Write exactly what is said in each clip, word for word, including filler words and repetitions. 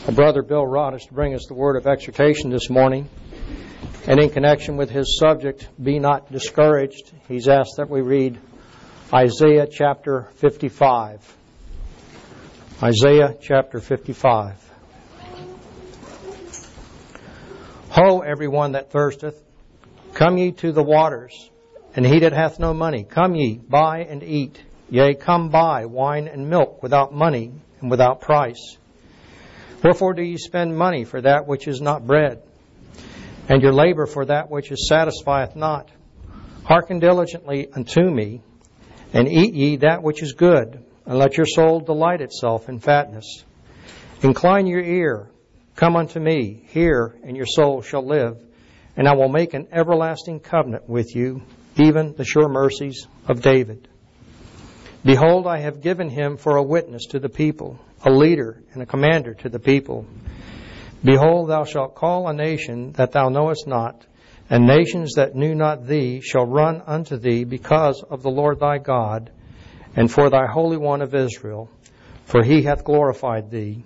Our brother Bill Rod is to bring us the word of exhortation this morning. And in connection with his subject, Be Not Discouraged, he's asked that we read Isaiah chapter fifty-five. Isaiah chapter fifty-five. Ho, everyone that thirsteth, come ye to the waters, and he that hath no money, come ye, buy and eat. Yea, come buy wine and milk without money and without price. Wherefore do ye spend money for that which is not bread, and your labor for that which is satisfieth not? Hearken diligently unto me, and eat ye that which is good, and let your soul delight itself in fatness. Incline your ear, come unto me, hear, and your soul shall live, and I will make an everlasting covenant with you, even the sure mercies of David. Behold, I have given him for a witness to the people, a leader and a commander to the people. Behold, thou shalt call a nation that thou knowest not, and nations that knew not thee shall run unto thee because of the Lord thy God, and for thy Holy One of Israel, for he hath glorified thee.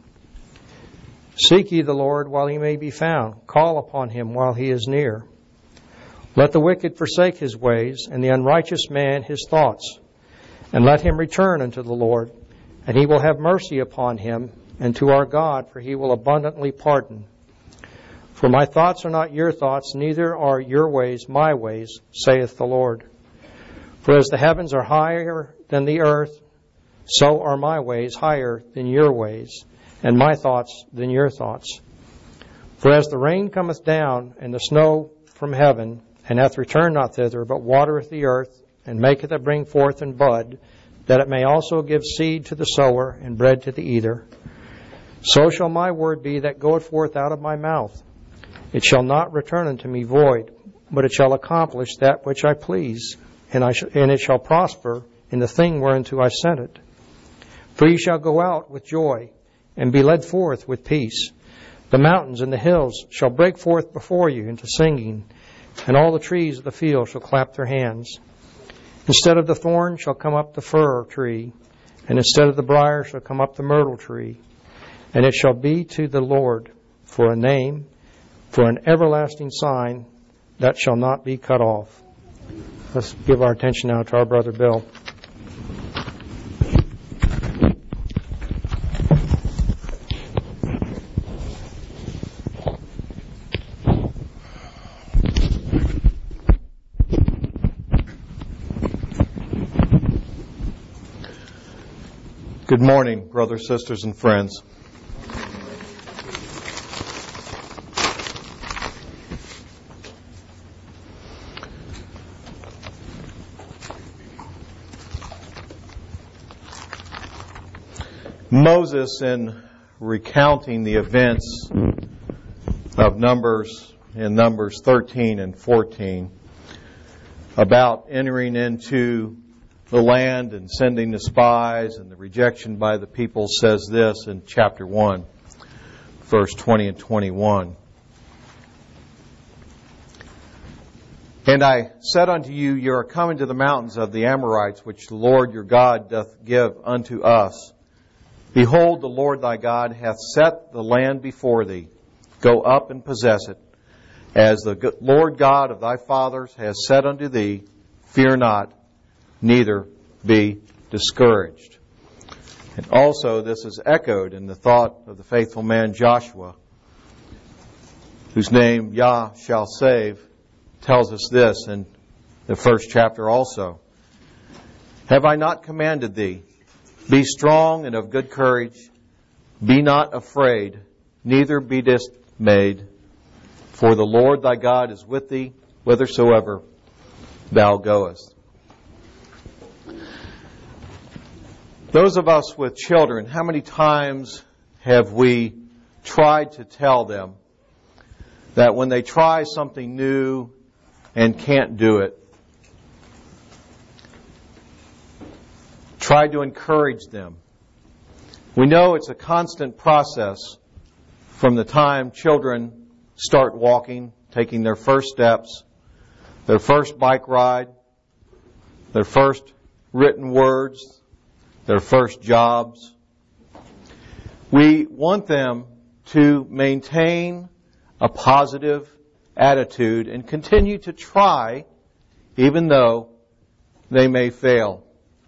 Seek ye the Lord while he may be found. Call upon him while he is near. Let the wicked forsake his ways, and the unrighteous man his thoughts. And let him return unto the Lord, and he will have mercy upon him, and to our God, for he will abundantly pardon. For my thoughts are not your thoughts, neither are your ways my ways, saith the Lord. For as the heavens are higher than the earth, so are my ways higher than your ways, and my thoughts than your thoughts. For as the rain cometh down, and the snow from heaven, and hath returned not thither, but watereth the earth, and maketh it bring forth and bud, that it may also give seed to the sower, and bread to the eater, so shall my word be that goeth forth out of my mouth. It shall not return unto me void, but it shall accomplish that which I please, and, I sh- and it shall prosper in the thing whereunto I sent it. For ye shall go out with joy, and be led forth with peace. The mountains and the hills shall break forth before you into singing, and all the trees of the field shall clap their hands. Instead of the thorn shall come up the fir tree, and instead of the briar shall come up the myrtle tree. And it shall be to the Lord for a name, for an everlasting sign that shall not be cut off. Let's give our attention now to our brother Bill. Good morning, brothers, sisters, and friends. Moses, in recounting the events of Numbers in Numbers thirteen and fourteen, about entering into the land and sending the spies and the rejection by the people, says this in chapter one, verse twenty and twenty-one. And I said unto you, you are coming to the mountains of the Amorites, which the Lord your God doth give unto us. Behold, the Lord thy God hath set the land before thee. Go up and possess it. As the Lord God of thy fathers has said unto thee, fear not, neither be discouraged. And also this is echoed in the thought of the faithful man Joshua, whose name Yah shall save, tells us this in the first chapter also. Have I not commanded thee? Be strong and of good courage. Be not afraid, neither be dismayed. For the Lord thy God is with thee, whithersoever thou goest. Those of us with children, how many times have we tried to tell them that when they try something new and can't do it, try to encourage them? We know it's a constant process from the time children start walking, taking their first steps, their first bike ride, their first written words, their first jobs. We want them to maintain a positive attitude and continue to try even though they may fail.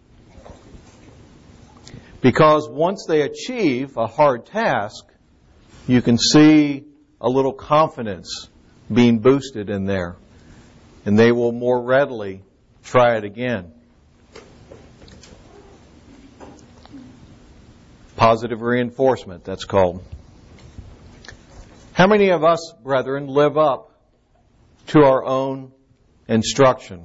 Because once they achieve a hard task, you can see a little confidence being boosted in there, and they will more readily try it again. Positive reinforcement, that's called. How many of us, brethren, live up to our own instruction?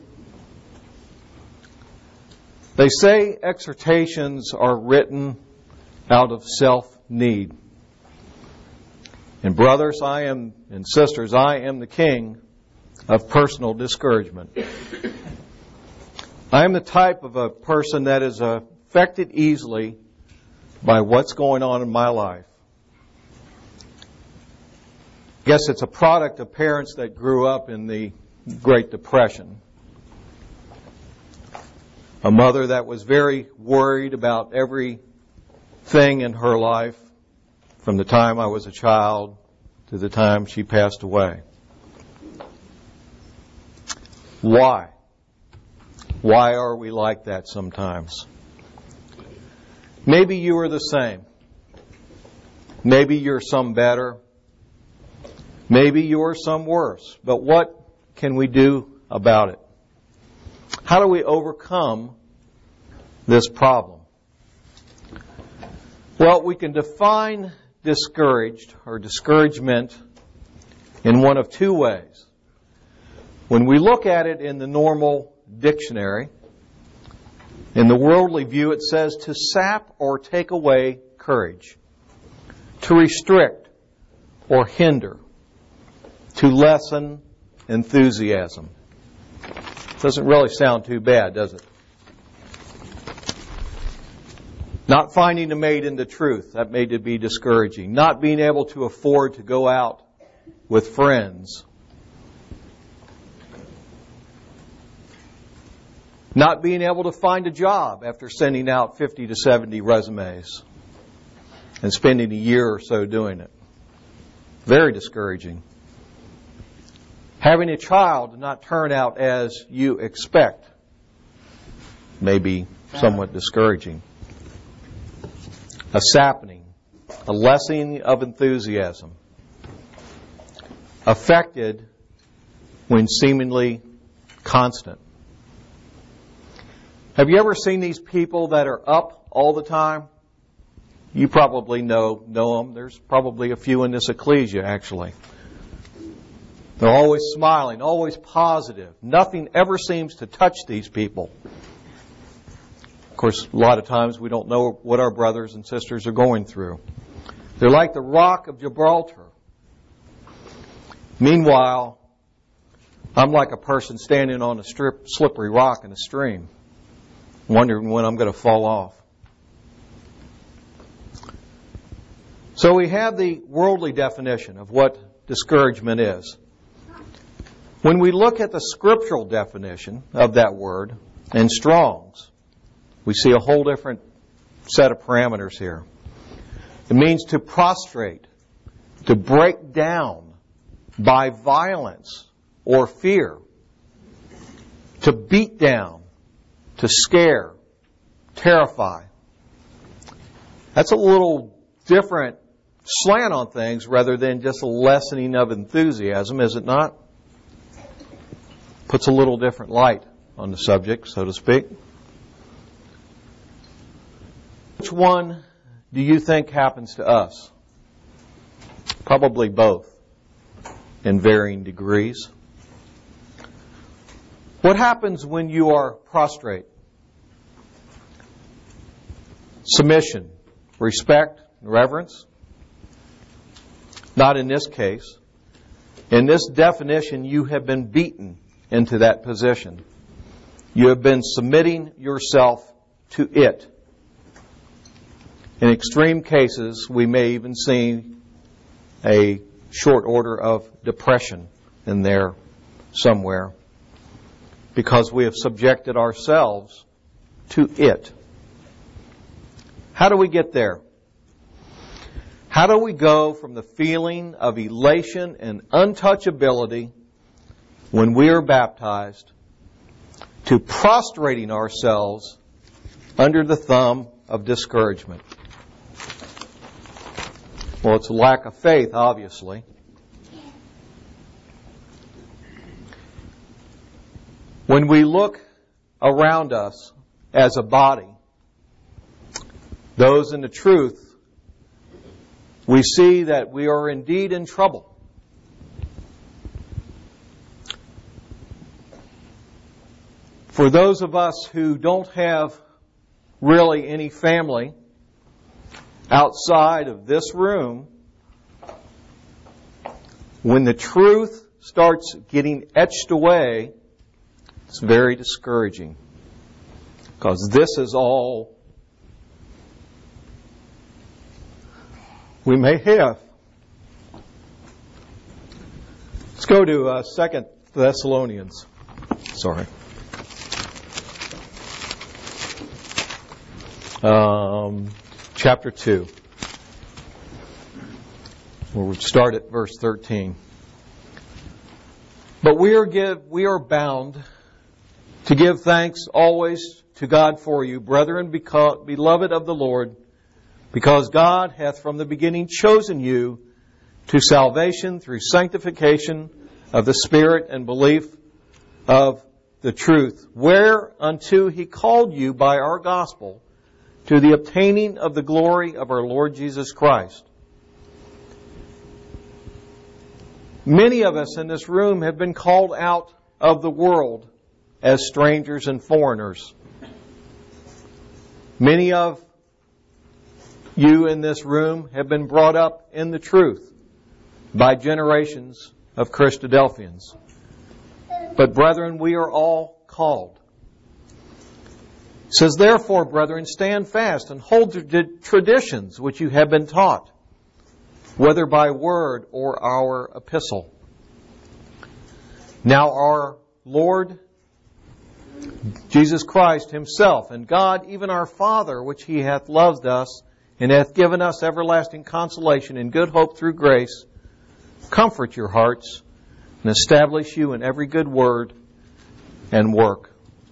They say exhortations are written out of self-need. And brothers, I am, and sisters, I am the king of personal discouragement. I am the type of a person that is affected easily by what's going on in my life. I guess it's a product of parents that grew up in the Great Depression. A mother that was very worried about everything in her life from the time I was a child to the time she passed away. Why? Why are we like that sometimes? Maybe you are the same. Maybe you're some better. Maybe you're some worse. But what can we do about it? How do we overcome this problem? Well, we can define discouraged or discouragement in one of two ways. When we look at it in the normal dictionary, in the worldly view, it says to sap or take away courage, to restrict or hinder, to lessen enthusiasm. Doesn't really sound too bad, does it? Not finding a mate in the truth, that made it be discouraging. Not being able to afford to go out with friends. Not being able to find a job after sending out fifty to seventy resumes and spending a year or so doing it. Very discouraging. Having a child not turn out as you expect may be somewhat discouraging. A sapping, a lessening of enthusiasm. Affected when seemingly constant. Have you ever seen these people that are up all the time? You probably know know them. There's probably a few in this ecclesia, actually. They're always smiling, always positive. Nothing ever seems to touch these people. Of course, a lot of times we don't know what our brothers and sisters are going through. They're like the rock of Gibraltar. Meanwhile, I'm like a person standing on a strip, slippery rock in a stream, wondering when I'm going to fall off. So we have the worldly definition of what discouragement is. When we look at the scriptural definition of that word in Strong's, we see a whole different set of parameters here. It means to prostrate, to break down by violence or fear, to beat down, to scare, terrify. That's a little different slant on things rather than just a lessening of enthusiasm, is it not? Puts a little different light on the subject, so to speak. Which one do you think happens to us? Probably both, in varying degrees. What happens when you are prostrate? Submission, respect, reverence? Not in this case. In this definition, you have been beaten into that position. You have been submitting yourself to it. In extreme cases, we may even see a short order of depression in there somewhere because we have subjected ourselves to it. How do we get there? How do we go from the feeling of elation and untouchability when we are baptized to prostrating ourselves under the thumb of discouragement? Well, it's a lack of faith, obviously. When we look around us as a body, those in the truth, we see that we are indeed in trouble. For those of us who don't have really any family outside of this room, when the truth starts getting etched away, it's very discouraging. Because this is all we may have. Let's go to uh, Second Thessalonians. Sorry. Um, chapter two. We'll start at verse thirteen. But we are give we are bound to give thanks always to God for you, brethren, because, beloved of the Lord, because God hath from the beginning chosen you to salvation through sanctification of the Spirit and belief of the truth, whereunto He called you by our gospel, to the obtaining of the glory of our Lord Jesus Christ. Many of us in this room have been called out of the world as strangers and foreigners. Many of you in this room have been brought up in the truth by generations of Christadelphians. But brethren, we are all called. It says, therefore, brethren, stand fast and hold the traditions which you have been taught, whether by word or our epistle. Now our Lord Jesus Christ Himself, and God, even our Father, which He hath loved us, and hath given us everlasting consolation and good hope through grace, comfort your hearts, and establish you in every good word and work.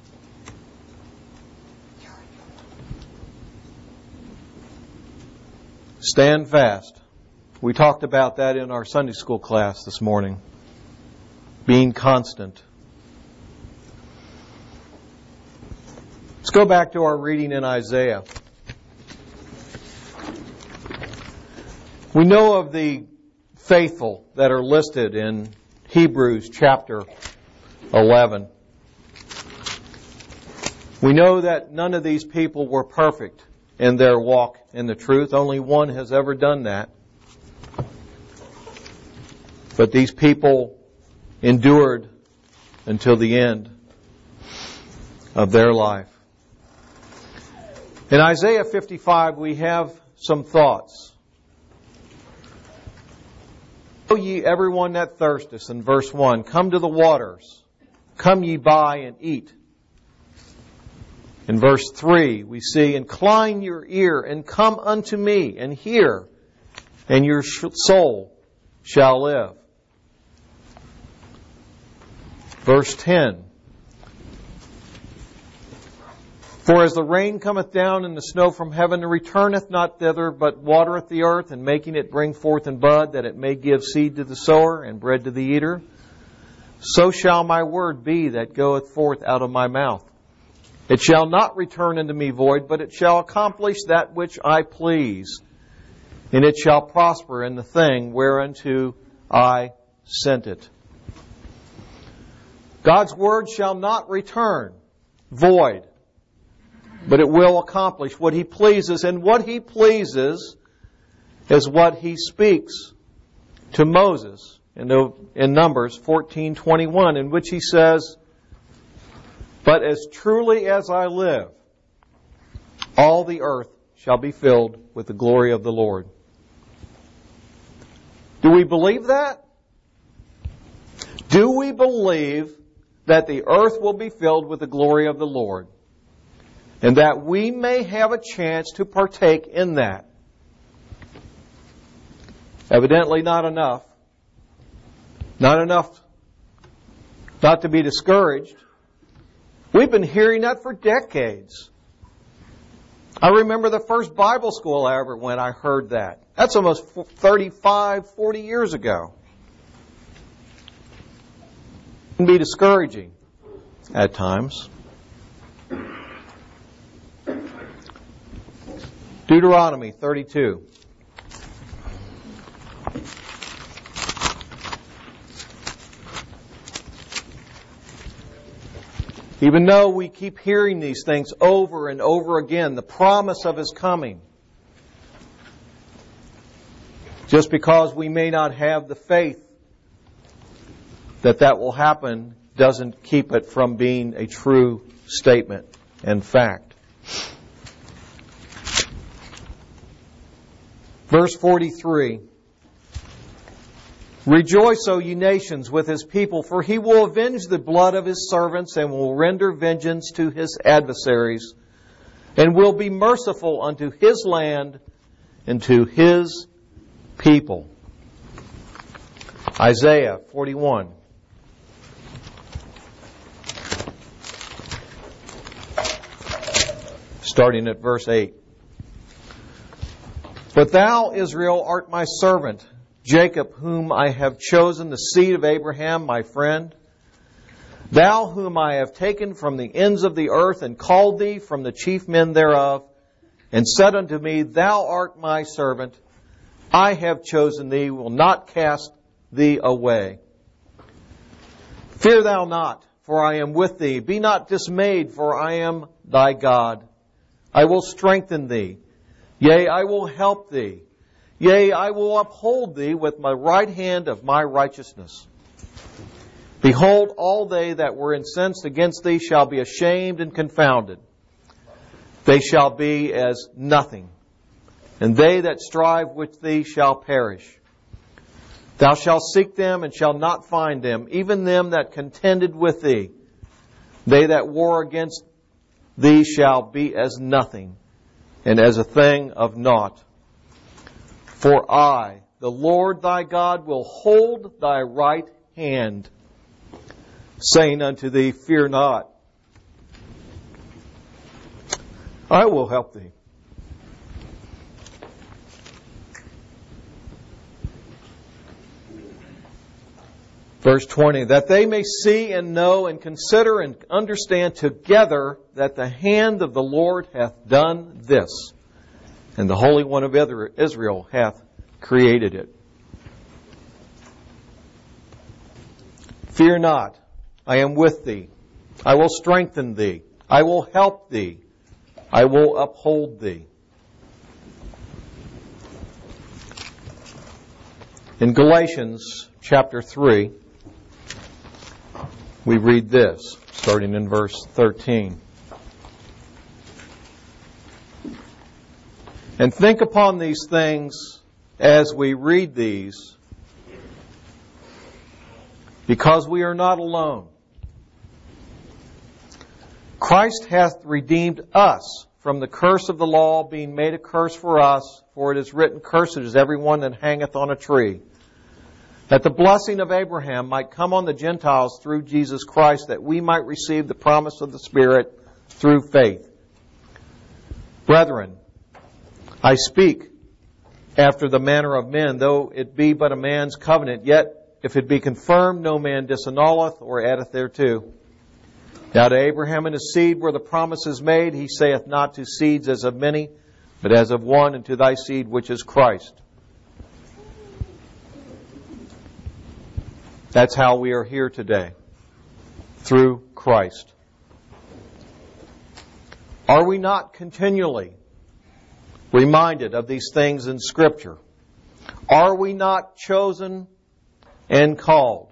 Stand fast. We talked about that in our Sunday school class this morning. Being constant. Let's go back to our reading in Isaiah. We know of the faithful that are listed in Hebrews chapter eleven. We know that none of these people were perfect in their walk in the truth. Only one has ever done that. But these people endured until the end of their life. In Isaiah fifty-five, we have some thoughts. O ye everyone that thirsteth, in verse one, come to the waters, come ye buy and eat. In verse three, we see, incline your ear and come unto me and hear, and your soul shall live. Verse ten, for as the rain cometh down and the snow from heaven, and returneth not thither, but watereth the earth, and making it bring forth and bud, that it may give seed to the sower and bread to the eater, so shall my word be that goeth forth out of my mouth. It shall not return unto me void, but it shall accomplish that which I please, and it shall prosper in the thing whereunto I sent it. God's word shall not return void, but it will accomplish what He pleases. And what He pleases is what He speaks to Moses in, in Numbers fourteen twenty-one, in which He says, but as truly as I live, all the earth shall be filled with the glory of the Lord. Do we believe that? Do we believe that the earth will be filled with the glory of the Lord? And that we may have a chance to partake in that. Evidently not enough. Not enough not to be discouraged. We've been hearing that for decades. I remember the first Bible school I ever went, I heard that. That's almost thirty-five, forty years ago. It can be discouraging at times. Deuteronomy thirty-two. Even though we keep hearing these things over and over again, the promise of His coming, just because we may not have the faith that that will happen doesn't keep it from being a true statement and fact. Verse forty-three. Rejoice, O ye nations, with His people, for He will avenge the blood of His servants and will render vengeance to His adversaries, and will be merciful unto His land and to His people. Isaiah forty-one. Starting at verse eight. But thou, Israel, art my servant, Jacob, whom I have chosen, the seed of Abraham, my friend. Thou, whom I have taken from the ends of the earth, and called thee from the chief men thereof, and said unto me, Thou art my servant. I have chosen thee, will not cast thee away. Fear thou not, for I am with thee. Be not dismayed, for I am thy God. I will strengthen thee. Yea, I will help thee. Yea, I will uphold thee with my right hand of my righteousness. Behold, all they that were incensed against thee shall be ashamed and confounded. They shall be as nothing, and they that strive with thee shall perish. Thou shalt seek them and shalt not find them, even them that contended with thee. They that war against thee shall be as nothing, and as a thing of naught. For I, the Lord thy God, will hold thy right hand, saying unto thee, Fear not. I will help thee. Verse twenty, that they may see and know and consider and understand together that the hand of the Lord hath done this, and the Holy One of Israel hath created it. Fear not, I am with thee. I will strengthen thee. I will help thee. I will uphold thee. In Galatians chapter three, we read this, starting in verse thirteen. And think upon these things as we read these, because we are not alone. Christ hath redeemed us from the curse of the law, being made a curse for us, for it is written, Cursed is every one that hangeth on a tree, that the blessing of Abraham might come on the Gentiles through Jesus Christ, that we might receive the promise of the Spirit through faith. Brethren, I speak after the manner of men, though it be but a man's covenant, yet if it be confirmed, no man disannulleth or addeth thereto. Now to Abraham and his seed were the promises made. He saith not to seeds as of many, but as of one, and to thy seed which is Christ. That's how we are here today, through Christ. Are we not continually reminded of these things in Scripture? Are we not chosen and called?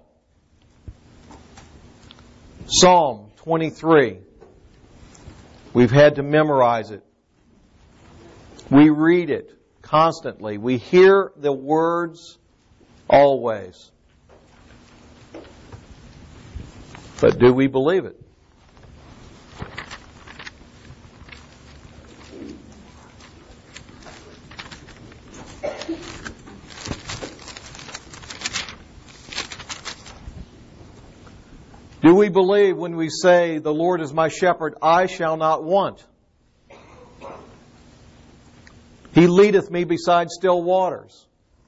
Psalm twenty-three. We've had to memorize it. We read it constantly. We hear the words always. But do we believe it? Do we believe when we say, the Lord is my shepherd, I shall not want? He leadeth me beside still waters.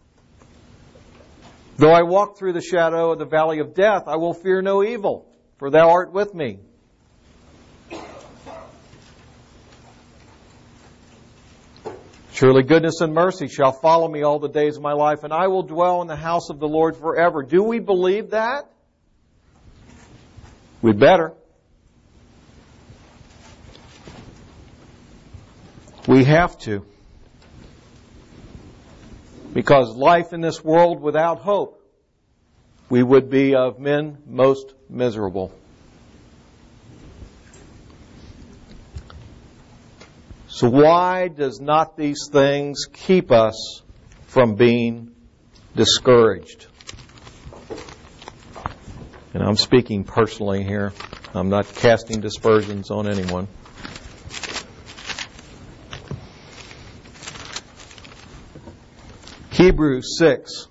Though I walk through the shadow of the valley of death, I will fear no evil, for thou art with me. Surely goodness and mercy shall follow me all the days of my life, and I will dwell in the house of the Lord forever. Do we believe that? We'd better. We have to. Because life in this world without hope, we would be of men most miserable. So why does not these things keep us from being discouraged? And I'm speaking personally here. I'm not casting dispersions on anyone. Hebrews six.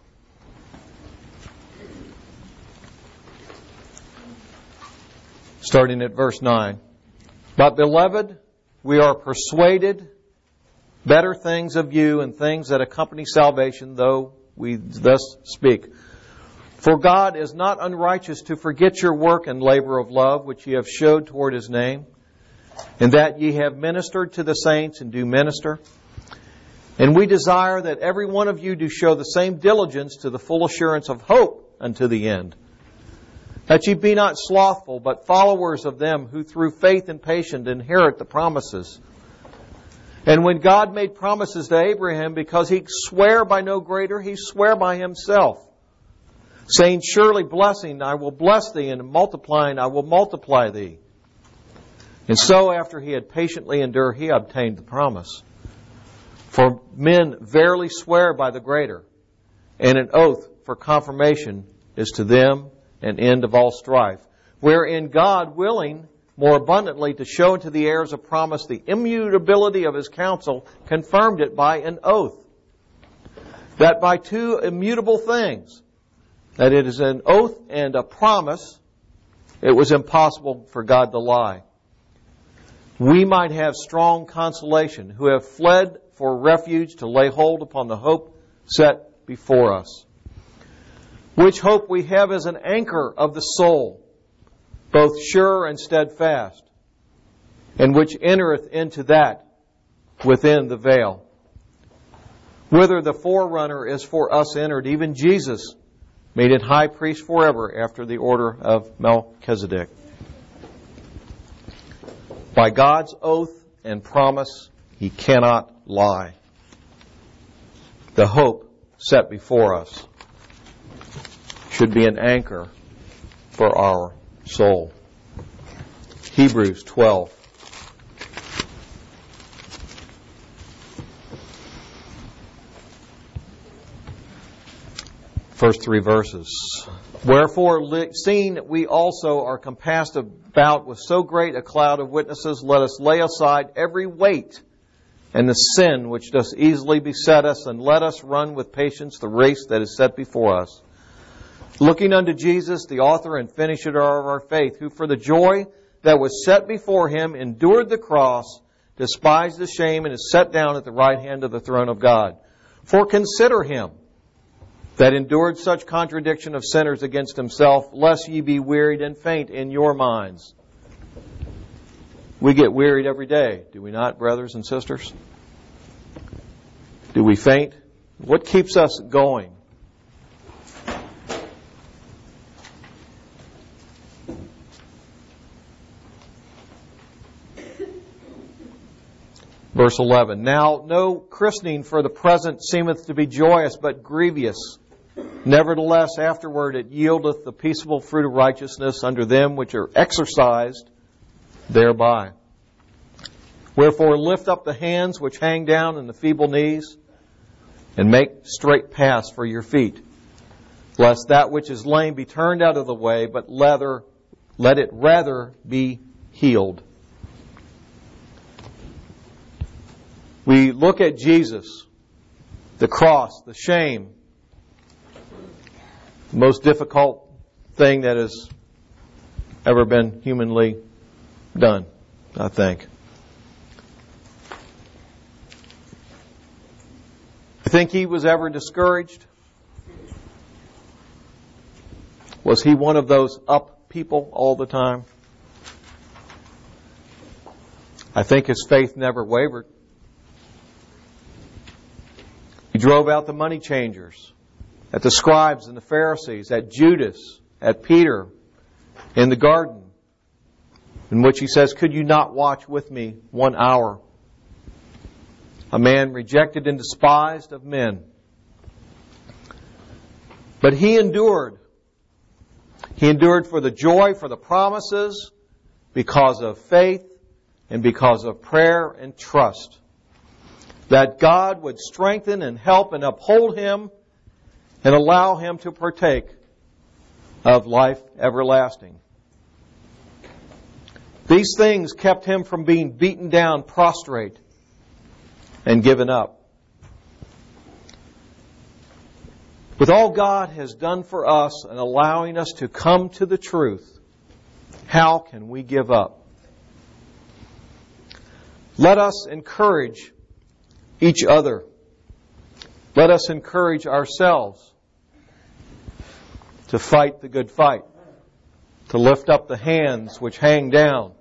Starting at verse nine. But beloved, we are persuaded better things of you and things that accompany salvation, though we thus speak. For God is not unrighteous to forget your work and labor of love, which ye have showed toward His name, and that ye have ministered to the saints and do minister. And we desire that every one of you do show the same diligence to the full assurance of hope unto the end. That ye be not slothful, but followers of them who through faith and patience inherit the promises. And when God made promises to Abraham, because he sware by no greater, he sware by himself, saying, surely blessing I will bless thee, and multiplying I will multiply thee. And so after he had patiently endured, he obtained the promise. For men verily swear by the greater, and an oath for confirmation is to them an end of all strife, wherein God, willing more abundantly to show unto the heirs of promise the immutability of His counsel, confirmed it by an oath, that by two immutable things, that it is an oath and a promise, it was impossible for God to lie. We might have strong consolation, who have fled for refuge to lay hold upon the hope set before us. Which hope we have as an anchor of the soul, both sure and steadfast, and which entereth into that within the veil, whither the forerunner is for us entered, even Jesus, made it high priest forever after the order of Melchizedek. By God's oath and promise, He cannot lie. The hope set before us should be an anchor for our soul. Hebrews twelve. First three verses. Wherefore, seeing we also are compassed about with so great a cloud of witnesses, let us lay aside every weight and the sin which does easily beset us, and let us run with patience the race that is set before us. Looking unto Jesus, the author and finisher of our faith, who for the joy that was set before Him endured the cross, despised the shame, and is set down at the right hand of the throne of God. For consider Him that endured such contradiction of sinners against Himself, lest ye be wearied and faint in your minds. We get wearied every day, do we not, brothers and sisters? Do we faint? What keeps us going? Verse eleven. Now no christening for the present seemeth to be joyous, but grievous. Nevertheless, afterward it yieldeth the peaceable fruit of righteousness unto them which are exercised thereby. Wherefore lift up the hands which hang down and the feeble knees, and make straight paths for your feet, lest that which is lame be turned out of the way, but leather, let it rather be healed. We look at Jesus, the cross, the shame, the most difficult thing that is ever been humanly done, I think. You think he was ever discouraged? Was he one of those up people all the time? I think his faith never wavered. He drove out the money changers, at the scribes and the Pharisees, at Judas, at Peter, in the garden, in which he says, "Could you not watch with me one hour?" A man rejected and despised of men. But he endured. He endured for the joy, for the promises, because of faith and because of prayer and trust. That God would strengthen and help and uphold him and allow him to partake of life everlasting. These things kept him from being beaten down, prostrate, and given up. With all God has done for us and allowing us to come to the truth, how can we give up? Let us encourage each other. Let us encourage ourselves to fight the good fight, to lift up the hands which hang down.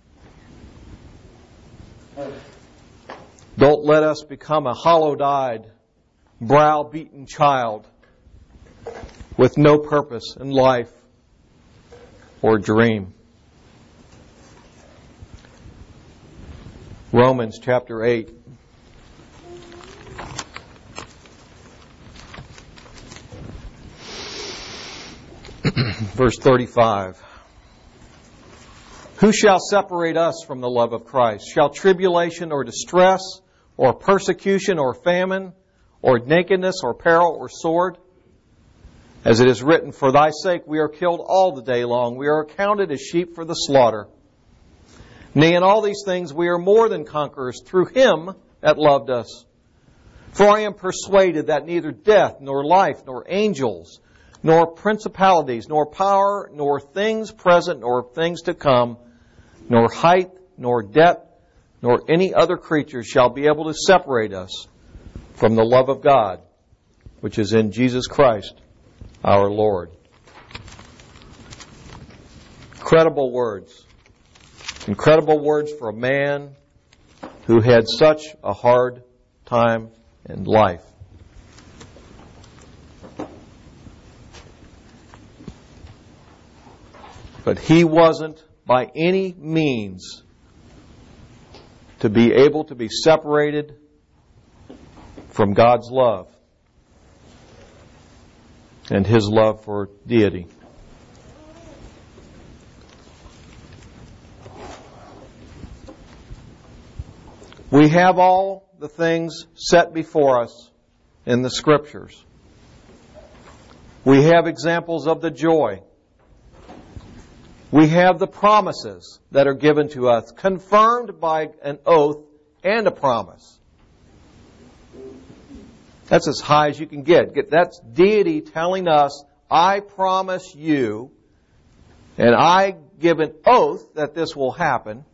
Don't let us become a hollow-eyed, brow-beaten child with no purpose in life or dream. Romans chapter eight. Verse thirty-five. Who shall separate us from the love of Christ? Shall tribulation or distress or persecution or famine or nakedness or peril or sword? As it is written, for thy sake we are killed all the day long. We are accounted as sheep for the slaughter. Nay, in all these things we are more than conquerors through him that loved us. For I am persuaded that neither death, nor life, nor angels, nor principalities, nor power, nor things present, nor things to come, nor height, nor depth, nor any other creature shall be able to separate us from the love of God, which is in Jesus Christ, our Lord. Incredible words. Incredible words for a man who had such a hard time in life. But he wasn't by any means to be able to be separated from God's love and his love for deity. We have all the things set before us in the Scriptures. We have examples of the joy. We have the promises that are given to us, confirmed by an oath and a promise. That's as high as you can get. That's deity telling us, I promise you, and I give an oath that this will happen,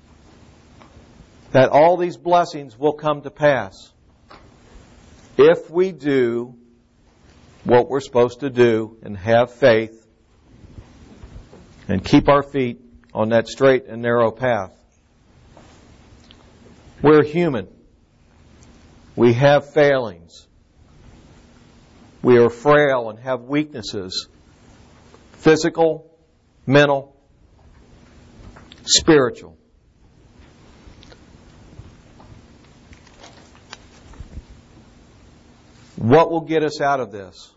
that all these blessings will come to pass if we do what we're supposed to do and have faith and keep our feet on that straight and narrow path. We're human. We have failings. We are frail and have weaknesses. Physical, mental, spiritual. What will get us out of this?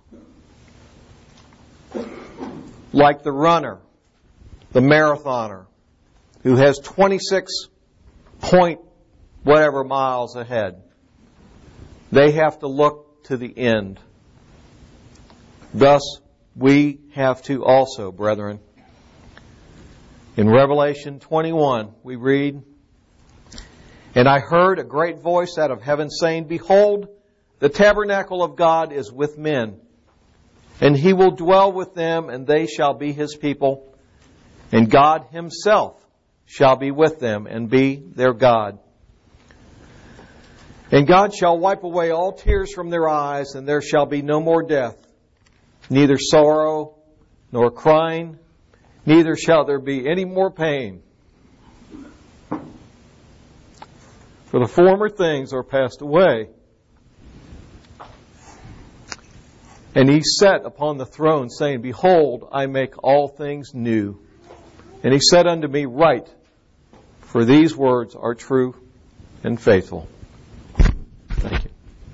Like the runner, the marathoner, who has twenty-six point whatever miles ahead. They have to look to the end. Thus, we have to also, brethren. In Revelation twenty-one, we read, And I heard a great voice out of heaven saying, Behold, the tabernacle of God is with men, and he will dwell with them, and they shall be his people. And God Himself shall be with them and be their God. And God shall wipe away all tears from their eyes, and there shall be no more death, neither sorrow nor crying, neither shall there be any more pain. For the former things are passed away. And He sat upon the throne, saying, Behold, I make all things new. And He said unto me, Write, for these words are true and faithful. Thank you.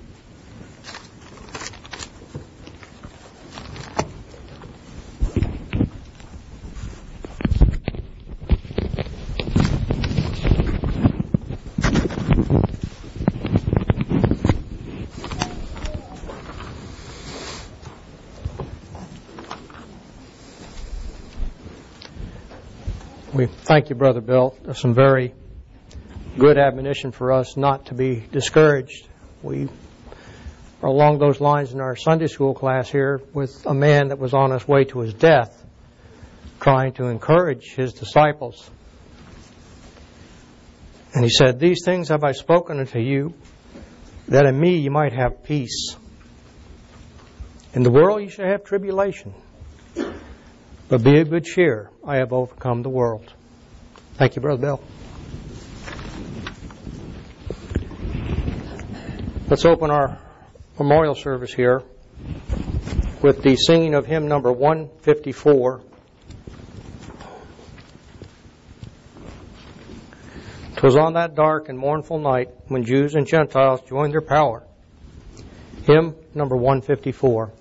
We thank you, Brother Bill. There's some very good admonition for us not to be discouraged. We are along those lines in our Sunday school class here with a man that was on his way to his death, trying to encourage his disciples. And he said, These things have I spoken unto you, that in me you might have peace. In the world you shall have tribulation. But be of good cheer, I have overcome the world. Thank you, Brother Bill. Let's open our memorial service here with the singing of hymn number one fifty-four. "'Twas on that dark and mournful night when Jews and Gentiles joined their power." Hymn number one fifty-four.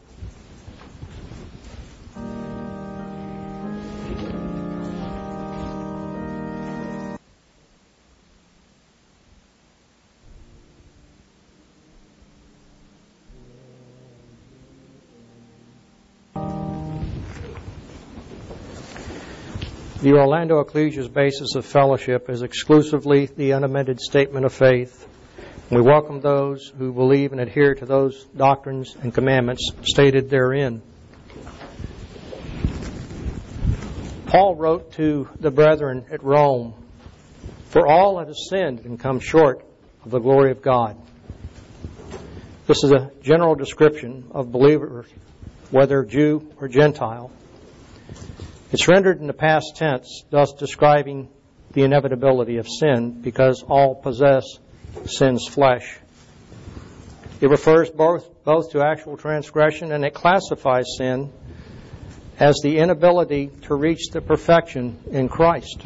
The Orlando Ecclesia's basis of fellowship is exclusively the unamended statement of faith. We welcome those who believe and adhere to those doctrines and commandments stated therein. Paul wrote to the brethren at Rome, "For all have sinned and come short of the glory of God." This is a general description of believers, whether Jew or Gentile. It's rendered in the past tense, thus describing the inevitability of sin, because all possess sin's flesh. It refers both, both to actual transgression, and it classifies sin as the inability to reach the perfection in Christ.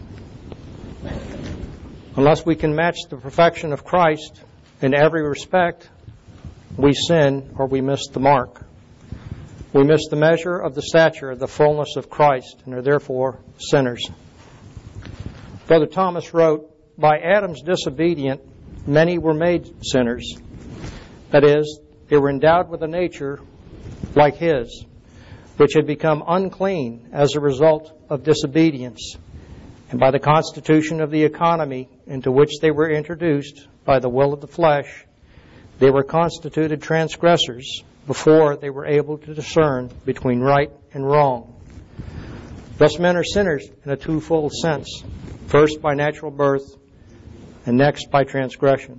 Unless we can match the perfection of Christ in every respect, we sin or we miss the mark. We miss the measure of the stature of the fullness of Christ and are therefore sinners. Brother Thomas wrote, "By Adam's disobedience, many were made sinners. That is, they were endowed with a nature like his, which had become unclean as a result of disobedience. And by the constitution of the economy into which they were introduced by the will of the flesh, they were constituted transgressors before they were able to discern between right and wrong. Thus men are sinners in a twofold sense, first by natural birth and next by transgression.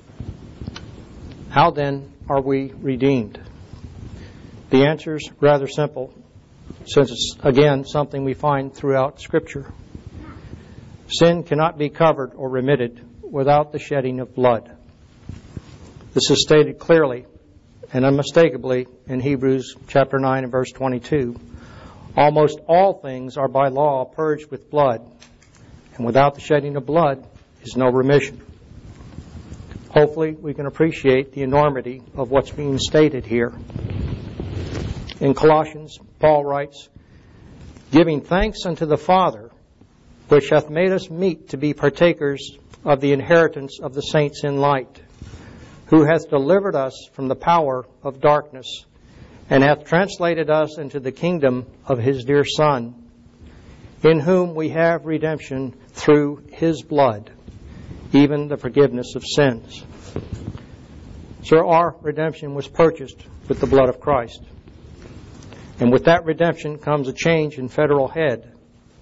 How then are we redeemed? The answer is rather simple, since it's, again, something we find throughout Scripture. Sin cannot be covered or remitted without the shedding of blood. This is stated clearly and unmistakably in Hebrews chapter nine and verse twenty-two. Almost all things are by law purged with blood, and without the shedding of blood is no remission. Hopefully we can appreciate the enormity of what's being stated here. In Colossians, Paul writes, "Giving thanks unto the Father, which hath made us meet to be partakers of the inheritance of the saints in light, who hath delivered us from the power of darkness, and hath translated us into the kingdom of his dear Son, in whom we have redemption through his blood, even the forgiveness of sins." So our redemption was purchased with the blood of Christ. And with that redemption comes a change in federal head.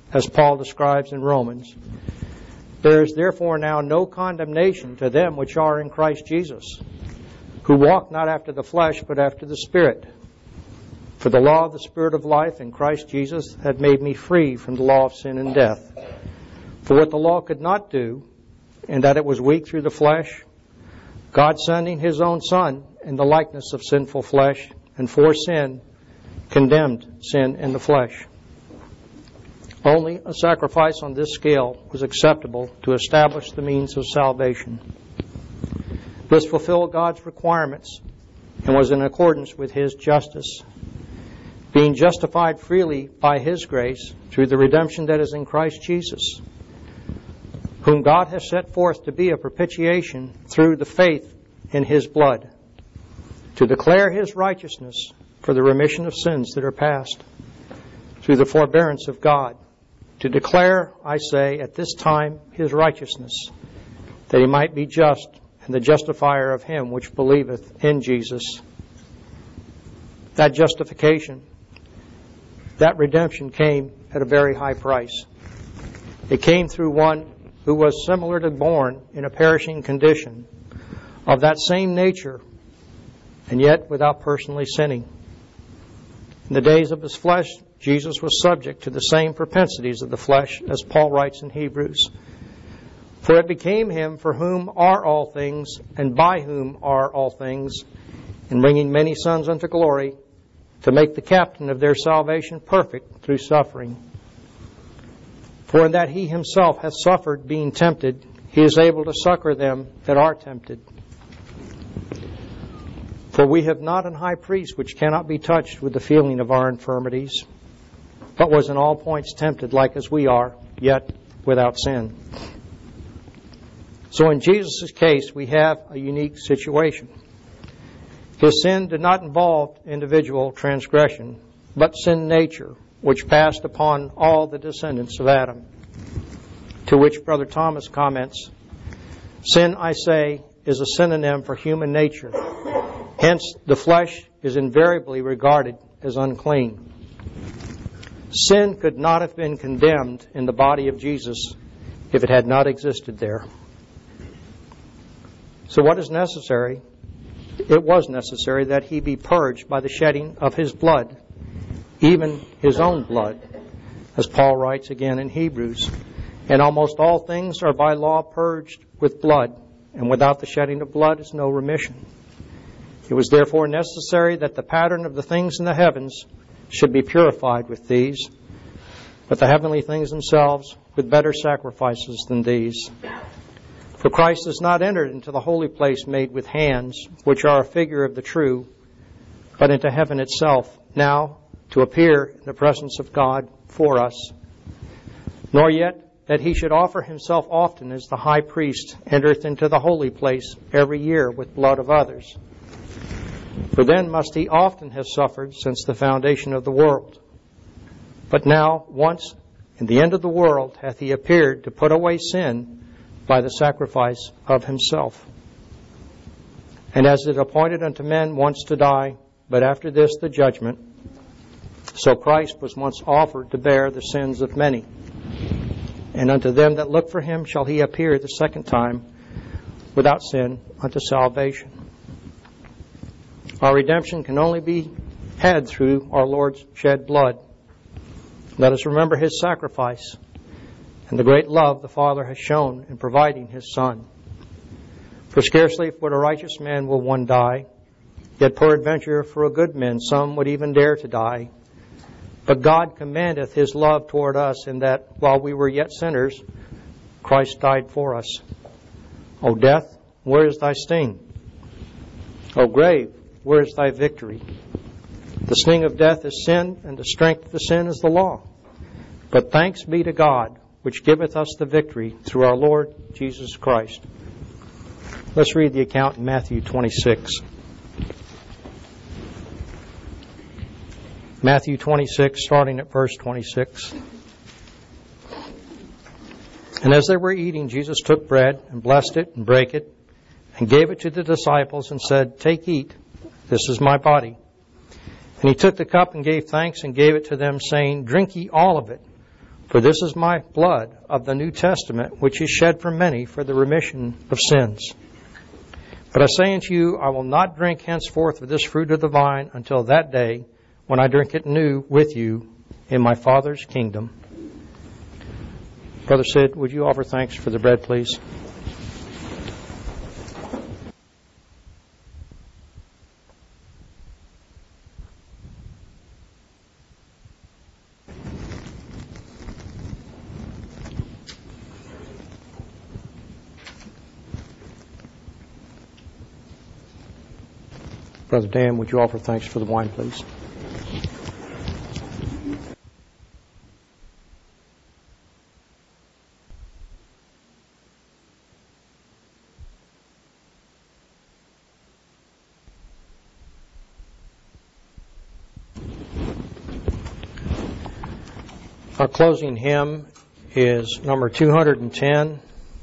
as Paul describes in Romans. There is therefore now no condemnation to them which are in Christ Jesus, who walk not after the flesh, but after the Spirit. For the law of the Spirit of life in Christ Jesus had made me free from the law of sin and death. For what the law could not do, in that it was weak through the flesh, God sending His own Son in the likeness of sinful flesh, and for sin, condemned sin in the flesh. Only a sacrifice on this scale was acceptable to establish the means of salvation. This fulfilled God's requirements and was in accordance with His justice. Being justified freely by His grace through the redemption that is in Christ Jesus, whom God has set forth to be a propitiation through the faith in His blood, to declare His righteousness for the remission of sins that are past, through the forbearance of God, to declare, I say, at this time His righteousness, that He might be just and the justifier of him which believeth in Jesus. That justification, that redemption came at a very high price. It came through one who was similar to born in a perishing condition, of that same nature, and yet without personally sinning. In the days of His flesh, Jesus was subject to the same propensities of the flesh, as Paul writes in Hebrews. For it became Him for whom are all things, and by whom are all things, in bringing many sons unto glory, to make the captain of their salvation perfect through suffering. For in that He Himself hath suffered being tempted, He is able to succor them that are tempted. For we have not an high priest which cannot be touched with the feeling of our infirmities, but was in all points tempted like as we are, yet without sin. So in Jesus' case, we have a unique situation. His sin did not involve individual transgression, but sin nature, which passed upon all the descendants of Adam. To which Brother Thomas comments, sin, I say, is a synonym for human nature. Hence, the flesh is invariably regarded as unclean. Sin could not have been condemned in the body of Jesus if it had not existed there. So what is necessary? It was necessary that He be purged by the shedding of His blood, even His own blood, as Paul writes again in Hebrews. And almost all things are by law purged with blood, and without the shedding of blood is no remission. It was therefore necessary that the pattern of the things in the heavens should be purified with these, but the heavenly things themselves with better sacrifices than these. For Christ has not entered into the holy place made with hands, which are a figure of the true, but into heaven itself, now to appear in the presence of God for us. Nor yet that He should offer Himself often as the high priest entereth into the holy place every year with blood of others. For then must He often have suffered since the foundation of the world. But now, once, in the end of the world, hath He appeared to put away sin by the sacrifice of Himself. And as it appointed unto men once to die, but after this the judgment, so Christ was once offered to bear the sins of many. And unto them that look for Him shall He appear the second time without sin unto salvation. Our redemption can only be had through our Lord's shed blood. Let us remember His sacrifice and the great love the Father has shown in providing His Son. For scarcely for a righteous man will one die, yet peradventure for a good man some would even dare to die. But God commandeth His love toward us in that while we were yet sinners, Christ died for us. O death, where is thy sting? O grave, where is thy victory? The sting of death is sin, and the strength of the sin is the law. But thanks be to God, which giveth us the victory through our Lord Jesus Christ. Let's read the account in Matthew twenty-six. Matthew twenty-six, starting at verse twenty-six. And as they were eating, Jesus took bread and blessed it and brake it and gave it to the disciples and said, Take, eat, this is my body. And He took the cup and gave thanks and gave it to them, saying, Drink ye all of it, For this is my blood of the New Testament, which is shed for many for the remission of sins. But I say unto you, I will not drink henceforth of this fruit of the vine until that day when I drink it new with you in my Father's kingdom. Brother Sid, would you offer thanks for the bread, please? Brother Dan, would you offer thanks for the wine, please? Our closing hymn is number two hundred ten.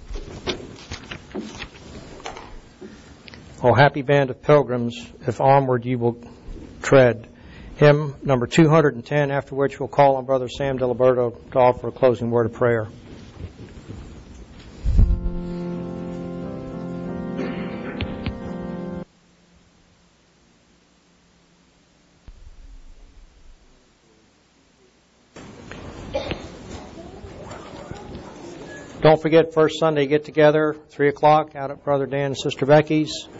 O happy band of pilgrims, if onward you will tread. Hymn number two hundred ten, after which we'll call on Brother Sam Diliberto to offer a closing word of prayer. Don't forget, first Sunday get together, three o'clock, out at Brother Dan and Sister Becky's.